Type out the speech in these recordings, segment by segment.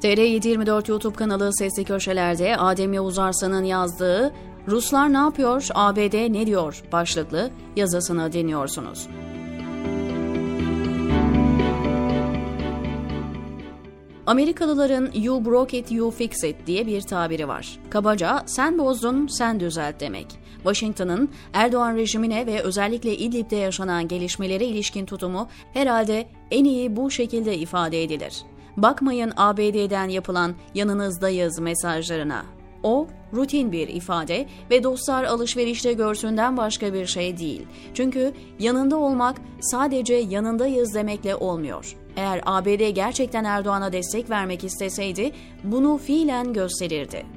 TR724 YouTube kanalı Sesli Köşeler'de Adem Yavuz Arslan'ın yazdığı "Ruslar ne yapıyor, ABD ne diyor?" başlıklı yazısını dinliyorsunuz. Amerikalıların "You broke it, you fix it" diye bir tabiri var. Kabaca sen bozdun, sen düzelt demek. Washington'ın Erdoğan rejimine ve özellikle İdlib'de yaşanan gelişmelere ilişkin tutumu herhalde en iyi bu şekilde ifade edilir. Bakmayın ABD'den yapılan "yanınızdayız" mesajlarına. O, rutin bir ifade ve dostlar alışverişte görsünden başka bir şey değil. Çünkü yanında olmak sadece yanındayız demekle olmuyor. Eğer ABD gerçekten Erdoğan'a destek vermek isteseydi bunu fiilen gösterirdi.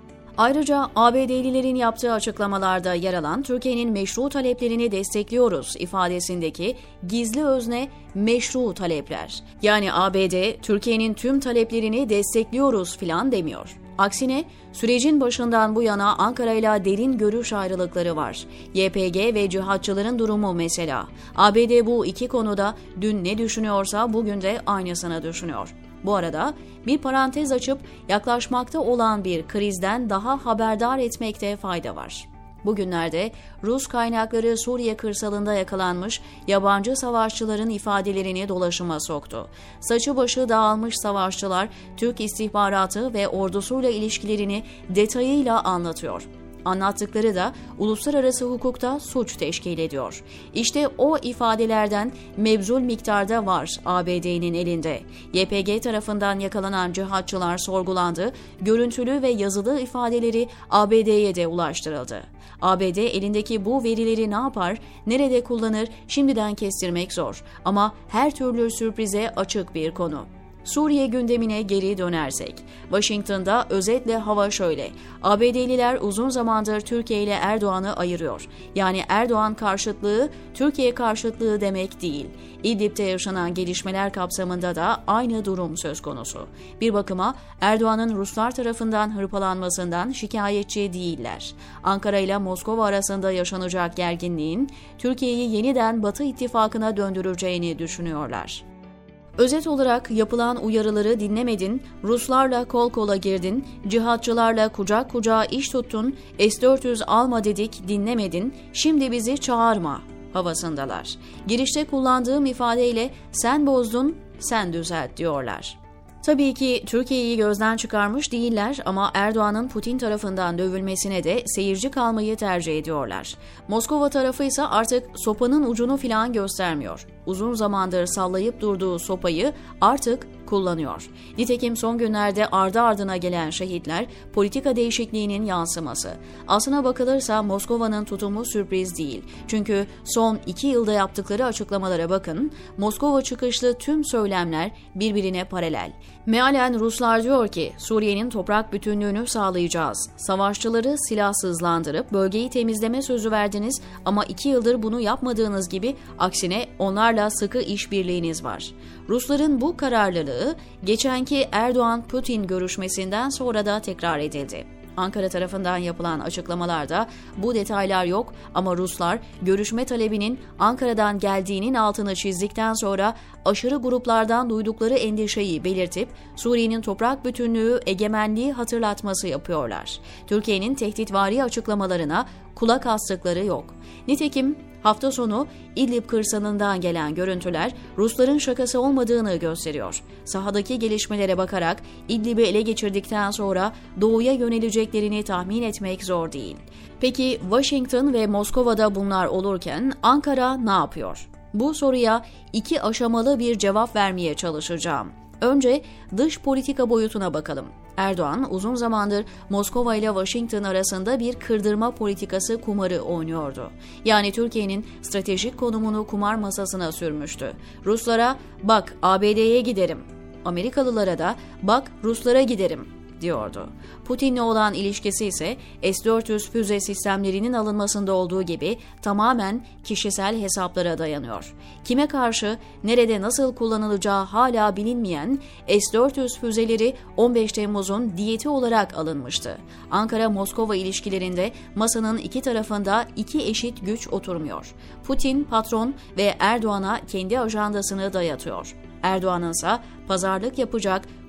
Ayrıca ABD'lilerin yaptığı açıklamalarda yer alan Türkiye'nin meşru taleplerini destekliyoruz ifadesindeki gizli özne meşru talepler. Yani ABD Türkiye'nin tüm taleplerini destekliyoruz filan demiyor. Aksine sürecin başından bu yana Ankara'yla derin görüş ayrılıkları var. YPG ve cihatçıların durumu mesela. ABD bu iki konuda dün ne düşünüyorsa bugün de aynısını düşünüyor. Bu arada bir parantez açıp yaklaşmakta olan bir krizden daha haberdar etmekte fayda var. Bugünlerde Rus kaynakları Suriye kırsalında yakalanmış yabancı savaşçıların ifadelerini dolaşıma soktu. Saçı başı dağılmış savaşçılar Türk istihbaratı ve ordusuyla ilişkilerini detayıyla anlatıyor. Anlattıkları da uluslararası hukukta suç teşkil ediyor. İşte o ifadelerden mebzul miktarda var ABD'nin elinde. YPG tarafından yakalanan cihatçılar sorgulandı, görüntülü ve yazılı ifadeleri ABD'ye de ulaştırıldı. ABD elindeki bu verileri ne yapar, nerede kullanır şimdiden kestirmek zor ama her türlü sürprize açık bir konu. Suriye gündemine geri dönersek, Washington'da özetle hava şöyle: ABD'liler uzun zamandır Türkiye ile Erdoğan'ı ayırıyor. Yani Erdoğan karşıtlığı, Türkiye karşıtlığı demek değil. İdlib'de yaşanan gelişmeler kapsamında da aynı durum söz konusu. Bir bakıma Erdoğan'ın Ruslar tarafından hırpalanmasından şikayetçi değiller. Ankara ile Moskova arasında yaşanacak gerginliğin Türkiye'yi yeniden Batı ittifakına döndüreceğini düşünüyorlar. Özet olarak yapılan uyarıları dinlemedin, Ruslarla kol kola girdin, cihatçılarla kucak kucağa iş tuttun, S-400 alma dedik dinlemedin, şimdi bizi çağırma havasındalar. Girişte kullandığım ifadeyle sen bozdun, sen düzelt diyorlar. Tabii ki Türkiye'yi gözden çıkarmış değiller ama Erdoğan'ın Putin tarafından dövülmesine de seyirci kalmayı tercih ediyorlar. Moskova tarafı ise artık sopanın ucunu filan göstermiyor. Uzun zamandır sallayıp durduğu sopayı artık kullanıyor. Nitekim son günlerde ardı ardına gelen şehitler politika değişikliğinin yansıması. Aslına bakılırsa Moskova'nın tutumu sürpriz değil. Çünkü son 2 yılda yaptıkları açıklamalara bakın, Moskova çıkışlı tüm söylemler birbirine paralel. Mealen Ruslar diyor ki Suriye'nin toprak bütünlüğünü sağlayacağız. Savaşçıları silahsızlandırıp bölgeyi temizleme sözü verdiniz ama 2 yıldır bunu yapmadığınız gibi aksine onlarla sıkı işbirliğiniz var. Rusların bu kararlılığı geçenki Erdoğan-Putin görüşmesinden sonra da tekrar edildi. Ankara tarafından yapılan açıklamalarda bu detaylar yok ama Ruslar görüşme talebinin Ankara'dan geldiğinin altını çizdikten sonra aşırı gruplardan duydukları endişeyi belirtip Suriye'nin toprak bütünlüğü, egemenliği hatırlatması yapıyorlar. Türkiye'nin tehditvari açıklamalarına kulak astıkları yok. Nitekim hafta sonu İdlib kırsalından gelen görüntüler Rusların şakası olmadığını gösteriyor. Sahadaki gelişmelere bakarak İdlib'i ele geçirdikten sonra doğuya yöneleceklerini tahmin etmek zor değil. Peki Washington ve Moskova'da bunlar olurken Ankara ne yapıyor? Bu soruya 2 aşamalı bir cevap vermeye çalışacağım. Önce dış politika boyutuna bakalım. Erdoğan uzun zamandır Moskova ile Washington arasında bir kırdırma politikası kumarı oynuyordu. Yani Türkiye'nin stratejik konumunu kumar masasına sürmüştü. Ruslara "Bak ABD'ye giderim", Amerikalılara da "Bak Ruslara giderim" diyordu. Putin'le olan ilişkisi ise S-400 füze sistemlerinin alınmasında olduğu gibi tamamen kişisel hesaplara dayanıyor. Kime karşı, nerede nasıl kullanılacağı hala bilinmeyen S-400 füzeleri 15 Temmuz'un diyeti olarak alınmıştı. Ankara-Moskova ilişkilerinde masanın iki tarafında iki eşit güç oturmuyor. Putin patron ve Erdoğan'a kendi ajandasını dayatıyor. Erdoğan'ınsa pazarlık yapacak,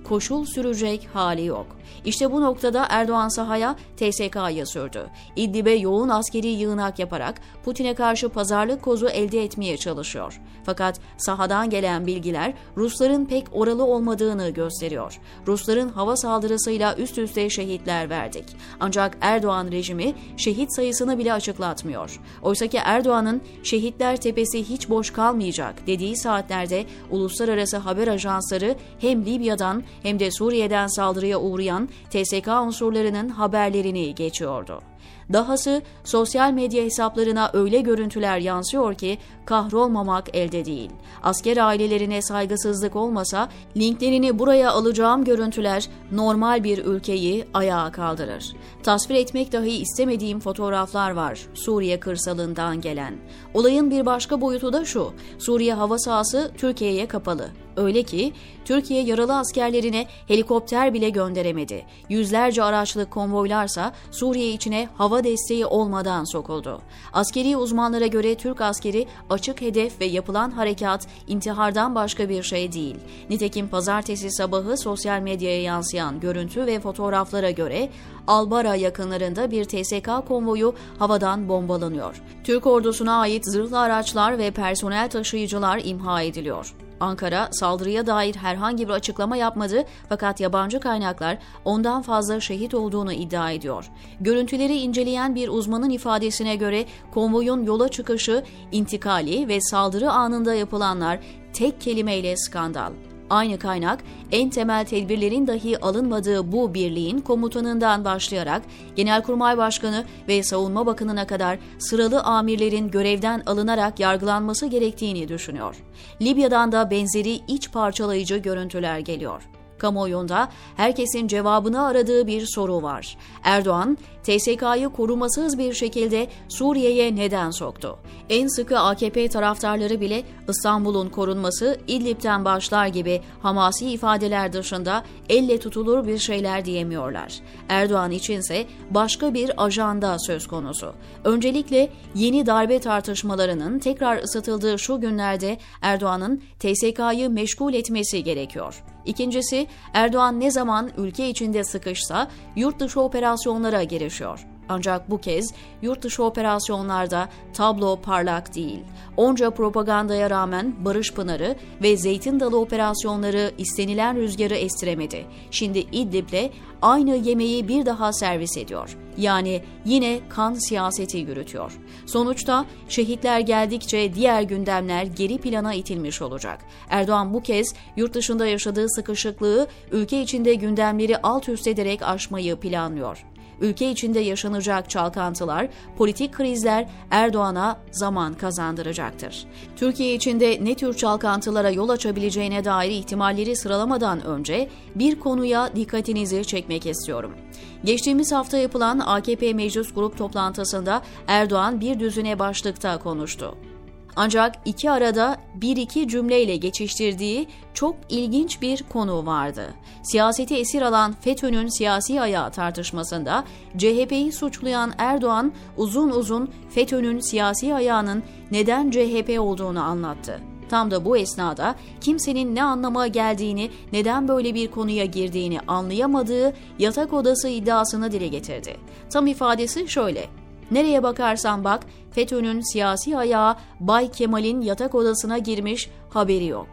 koşul sürecek hali yok. İşte bu noktada Erdoğan sahaya TSK'yı sürdü. İdlib'e yoğun askeri yığınak yaparak Putin'e karşı pazarlık kozu elde etmeye çalışıyor. Fakat sahadan gelen bilgiler Rusların pek oralı olmadığını gösteriyor. Rusların hava saldırısıyla üst üste şehitler verdik. Ancak Erdoğan rejimi şehit sayısını bile açıklatmıyor. Oysaki Erdoğan'ın "şehitler tepesi hiç boş kalmayacak" dediği saatlerde uluslararası haber ajansları hem Libya'dan hem de Suriye'den saldırıya uğrayan TSK unsurlarının haberlerini geçiyordu. Dahası sosyal medya hesaplarına öyle görüntüler yansıyor ki kahrolmamak elde değil. Asker ailelerine saygısızlık olmasa linklerini buraya alacağım görüntüler normal bir ülkeyi ayağa kaldırır. Tasvir etmek dahi istemediğim fotoğraflar var Suriye kırsalından gelen. Olayın bir başka boyutu da şu: Suriye hava sahası Türkiye'ye kapalı. Öyle ki Türkiye yaralı askerlerine helikopter bile gönderemedi. Yüzlerce araçlı konvoylarsa Suriye içine hava desteği olmadan sokuldu. Askeri uzmanlara göre Türk askeri açık hedef ve yapılan harekat intihardan başka bir şey değil. Nitekim pazartesi sabahı sosyal medyaya yansıyan görüntü ve fotoğraflara göre Albara yakınlarında bir TSK konvoyu havadan bombalanıyor. Türk ordusuna ait zırhlı araçlar ve personel taşıyıcılar imha ediliyor. Ankara saldırıya dair herhangi bir açıklama yapmadı fakat yabancı kaynaklar ondan fazla şehit olduğunu iddia ediyor. Görüntüleri inceleyen bir uzmanın ifadesine göre konvoyun yola çıkışı intikali ve saldırı anında yapılanlar tek kelimeyle skandal. Aynı kaynak, en temel tedbirlerin dahi alınmadığı bu birliğin komutanından başlayarak Genelkurmay Başkanı ve Savunma Bakanı'na kadar sıralı amirlerin görevden alınarak yargılanması gerektiğini düşünüyor. Libya'dan da benzeri iç parçalayıcı görüntüler geliyor. Kamuoyunda herkesin cevabını aradığı bir soru var. Erdoğan, TSK'yı korumasız bir şekilde Suriye'ye neden soktu? En sıkı AKP taraftarları bile İstanbul'un korunması İdlib'den başlar gibi hamasi ifadeler dışında elle tutulur bir şeyler diyemiyorlar. Erdoğan içinse başka bir ajanda söz konusu. Öncelikle yeni darbe tartışmalarının tekrar ısıtıldığı şu günlerde Erdoğan'ın TSK'yı meşgul etmesi gerekiyor. İkincisi, Erdoğan ne zaman ülke içinde sıkışsa yurt dışı operasyonlara girişiyor. Ancak bu kez yurt dışı operasyonlarda tablo parlak değil. Onca propagandaya rağmen Barış Pınarı ve Zeytin Dalı operasyonları istenilen rüzgarı estiremedi. Şimdi İdlib'le aynı yemeği bir daha servis ediyor. Yani yine kan siyaseti yürütüyor. Sonuçta şehitler geldikçe diğer gündemler geri plana itilmiş olacak. Erdoğan bu kez yurt dışında yaşadığı sıkışıklığı ülke içinde gündemleri alt üst ederek aşmayı planlıyor. Ülke içinde yaşanacak çalkantılar, politik krizler Erdoğan'a zaman kazandıracaktır. Türkiye içinde ne tür çalkantılara yol açabileceğine dair ihtimalleri sıralamadan önce bir konuya dikkatinizi çekmek istiyorum. Geçtiğimiz hafta yapılan AKP Meclis Grup toplantısında Erdoğan bir düzine başlıkta konuştu. Ancak iki arada bir iki cümleyle geçiştirdiği çok ilginç bir konu vardı. Siyaseti esir alan FETÖ'nün siyasi ayağı tartışmasında CHP'yi suçlayan Erdoğan uzun uzun FETÖ'nün siyasi ayağının neden CHP olduğunu anlattı. Tam da bu esnada kimsenin ne anlama geldiğini, neden böyle bir konuya girdiğini anlayamadığı yatak odası iddiasını dile getirdi. Tam ifadesi şöyle: "Nereye bakarsan bak, FETÖ'nün siyasi ayağı Bay Kemal'in yatak odasına girmiş, haberi yok."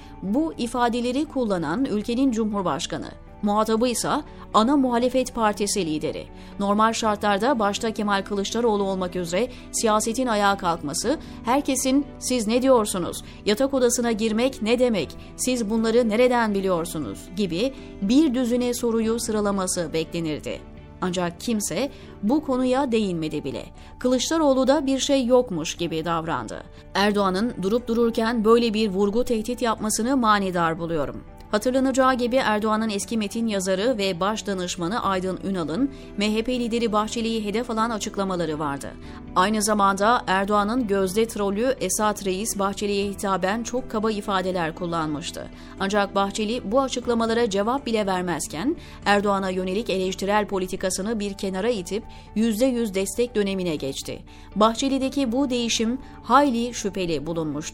Bu ifadeleri kullanan ülkenin Cumhurbaşkanı, muhatabı ise ana muhalefet partisi lideri. Normal şartlarda başta Kemal Kılıçdaroğlu olmak üzere siyasetin ayağa kalkması, herkesin "siz ne diyorsunuz, yatak odasına girmek ne demek, siz bunları nereden biliyorsunuz" gibi bir düzine soruyu sıralaması beklenirdi. Ancak kimse bu konuya değinmedi bile. Kılıçdaroğlu da bir şey yokmuş gibi davrandı. Erdoğan'ın durup dururken böyle bir vurgu tehdit yapmasını manidar buluyorum. Hatırlanacağı gibi Erdoğan'ın eski metin yazarı ve baş danışmanı Aydın Ünal'ın MHP lideri Bahçeli'yi hedef alan açıklamaları vardı. Aynı zamanda Erdoğan'ın gözde trolü Esat Reis Bahçeli'ye hitaben çok kaba ifadeler kullanmıştı. Ancak Bahçeli bu açıklamalara cevap bile vermezken Erdoğan'a yönelik eleştirel politikasını bir kenara itip %100 destek dönemine geçti. Bahçeli'deki bu değişim hayli şüpheli bulunmuştu.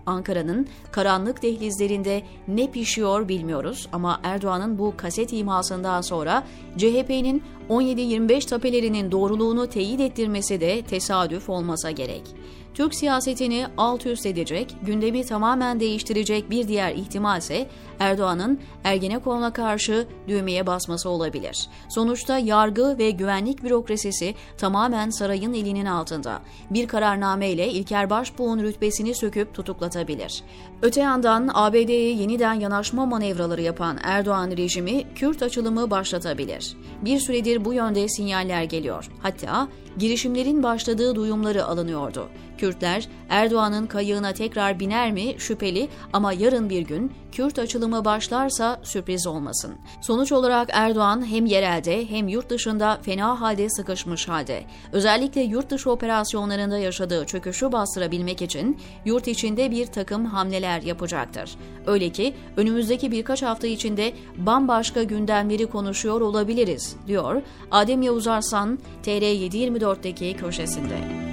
Ankara'nın karanlık dehlizlerinde ne pişiyor bilmiyoruz ama Erdoğan'ın bu kaset imasından sonra CHP'nin 17-25 tapelerinin doğruluğunu teyit ettirmesi de tesadüf olmasa gerek. Türk siyasetini alt üst edecek, gündemi tamamen değiştirecek bir diğer ihtimalse Erdoğan'ın Ergenekon'a karşı düğmeye basması olabilir. Sonuçta yargı ve güvenlik bürokrasisi tamamen sarayın elinin altında. Bir kararnameyle İlker Başbuğ'un rütbesini söküp tutuklatabilir. Öte yandan ABD'ye yeniden yanaşma manevraları yapan Erdoğan rejimi Kürt açılımı başlatabilir. Bir süredir bu yönde sinyaller geliyor. Hatta girişimlerin başladığı duyumları alınıyordu. Kürtler Erdoğan'ın kayığına tekrar biner mi şüpheli ama yarın bir gün Kürt açılımı başlarsa sürpriz olmasın. Sonuç olarak Erdoğan hem yerelde hem yurt dışında fena halde sıkışmış halde. Özellikle yurt dışı operasyonlarında yaşadığı çöküşü bastırabilmek için yurt içinde bir takım hamleler yapacaktır. Öyle ki önümüzdeki birkaç hafta içinde bambaşka gündemleri konuşuyor olabiliriz, diyor Adem Yavuz Arslan TR724'deki köşesinde.